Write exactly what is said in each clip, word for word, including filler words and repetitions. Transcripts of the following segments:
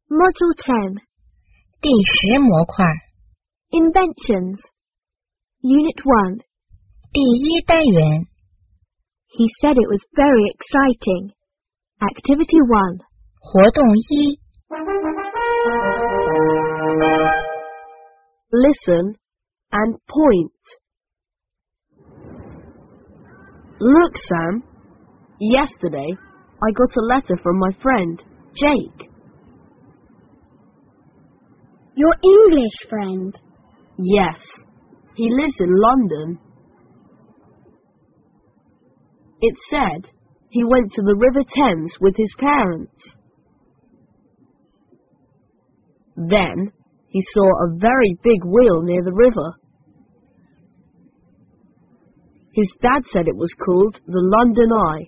Module ten. 第十模块 Inventions. Unit one. 第一单元 He said it was very exciting. Activity one. 活动一 Listen and point. Look, Sam. Yesterday, I got a letter from my friend, Jake. Your English friend? Yes. He lives in London. It said he went to the River Thames with his parents. Then he saw a very big wheel near the river. His dad said it was called the London Eye.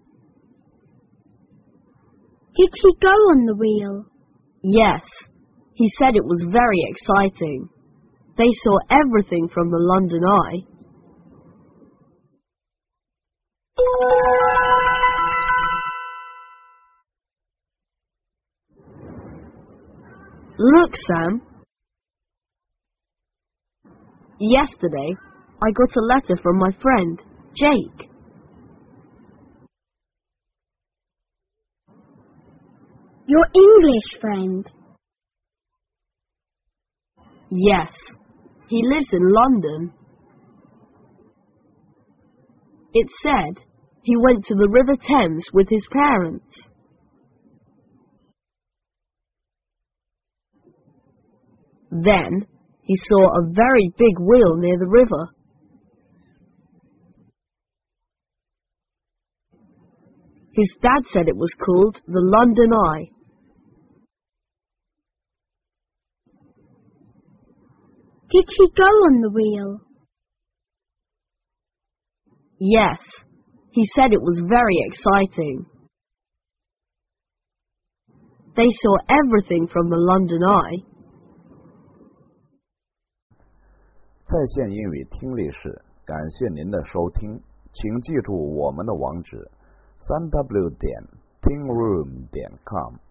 Did he go on the wheel? Yes. He said it was very exciting. They saw everything from the London Eye. Look, Sam. Yesterday, I got a letter from my friend, Jake. Your English friend? Yes. He lives in London. It said he went to the River Thames with his parents. Then he saw a very big wheel near the river. His dad said it was called the London Eye. Did he go on the wheel? Yes. He said it was very exciting. They saw everything from the London Eye. 在线英语听力室，感谢您的收听，请记住我们的网址：三 w 点 tingroom 点 com。